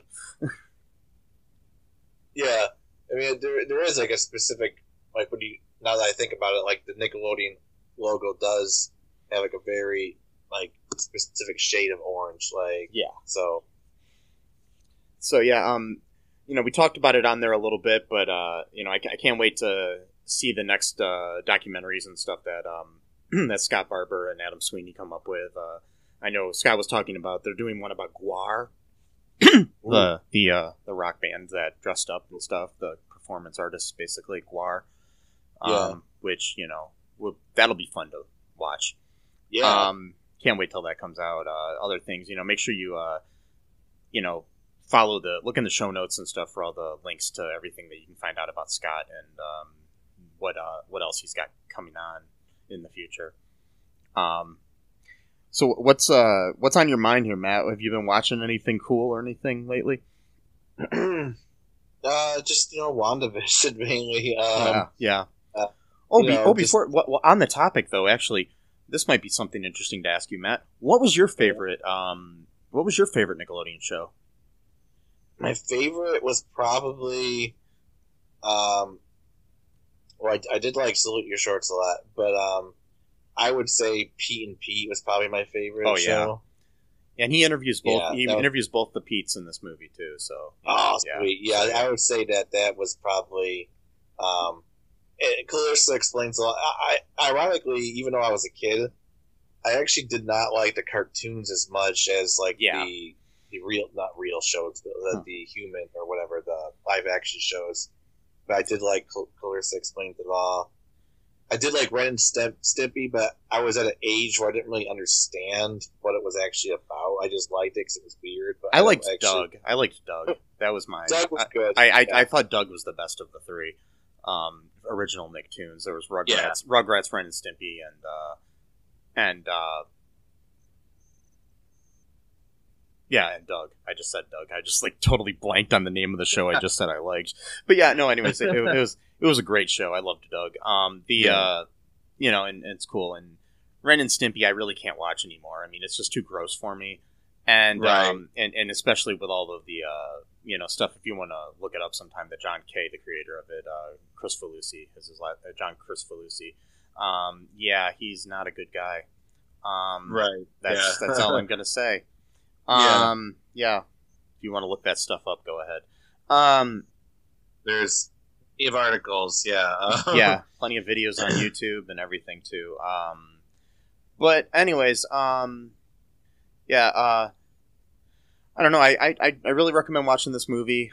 E: Yeah, I mean there is a specific now that I think about it, the Nickelodeon logo does have a very specific shade of orange.
F: So yeah, we talked about it on there a little bit, but I can't wait to see the next documentaries and stuff that that Scott Barber and Adam Sweeney come up with. I know Scott was talking about they're doing one about Gwar, the rock band that dressed up and stuff, the performance artists basically, Gwar, which that'll be fun to watch.
E: Yeah.
F: Can't wait till that comes out. Other things, make sure you look in the show notes and stuff for all the links to everything that you can find out about Scott and what else he's got coming on in the future. So what's on your mind here, Matt? Have you been watching anything cool or anything lately?
E: Just WandaVision mainly.
F: Yeah. Before on the topic though, actually, this might be something interesting to ask you, Matt. What was your favorite? What was your favorite Nickelodeon show?
E: My favorite was probably, I did Salute Your Shorts a lot, but I would say Pete and Pete was probably my favorite show.
F: And he interviews both. Yeah, he interviews both the Petes in this movie too. So
E: sweet. Yeah, I would say that was probably. Clarissa explains a lot. Ironically, even though I was a kid, I actually did not like the cartoons as much as the not real shows, the human or whatever, the live action shows. But I did like Clarissa Explains It All. I did like Ren and Stimpy, but I was at an age where I didn't really understand what it was actually about. I just liked it because it was weird. But
F: I liked Doug. That was my...
E: Doug was good.
F: I thought Doug was the best of the three original Nicktoons. There was Rugrats, Ren and Stimpy, and Doug. I just said Doug. I just totally blanked on the name of the show I just said I liked. But anyways, it was a great show. I loved Doug. And it's cool. And Ren and Stimpy I really can't watch anymore. I mean, it's just too gross for me. And and especially with all of the stuff, if you want to look it up sometime, that John Kay, the creator of it, Chris Falusi is his last, Chris Falusi. He's not a good guy. That's all I'm gonna say. If you want to look that stuff up, go ahead.
E: There's articles,
F: plenty of videos on YouTube and everything too. But anyways, I don't know. I really recommend watching this movie.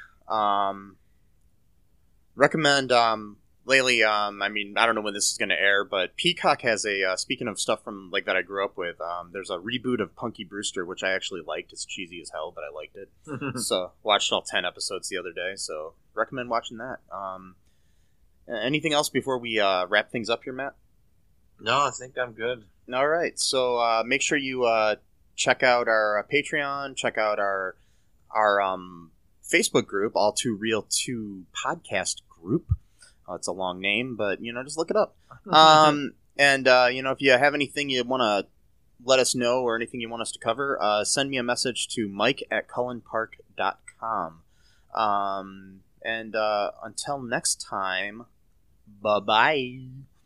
F: Recommend lately. I don't know when this is going to air, but Peacock has a speaking of stuff from that I grew up with. There's a reboot of Punky Brewster, which I actually liked. It's cheesy as hell, but I liked it. So watched all 10 episodes the other day. So recommend watching that. Anything else before we wrap things up here, Matt?
E: No, I think I'm good.
F: All right. So make sure you check out our Patreon. Check out our Facebook group, All Too Real 2 podcast group. It's a long name, but, just look it up. And, if you have anything you want to let us know or anything you want us to cover, send me a message to mike@cullenpark.com. And until next time, bye-bye.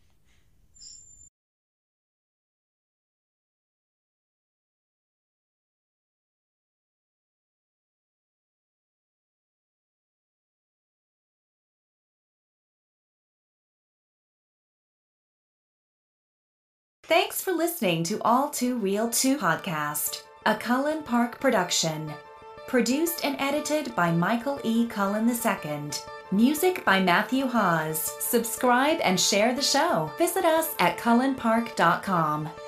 H: Thanks for listening to All Too Real 2 podcast, a Cullen Park production. Produced and edited by Michael E. Cullen II. Music by Matthew Hawes. Subscribe and share the show. Visit us at cullenpark.com.